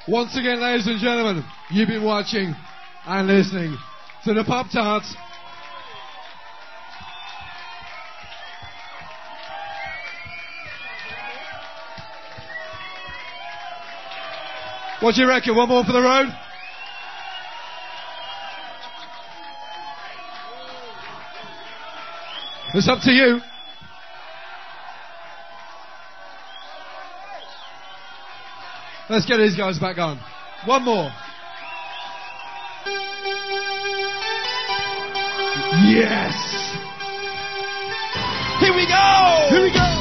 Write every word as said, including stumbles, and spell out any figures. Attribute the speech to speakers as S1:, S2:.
S1: Once again, ladies and gentlemen, you've been watching and listening to the Pop Tarts. What do you reckon? One more for the road? It's up to you. Let's get these guys back on. One more. Yes! Here we go! Here we go!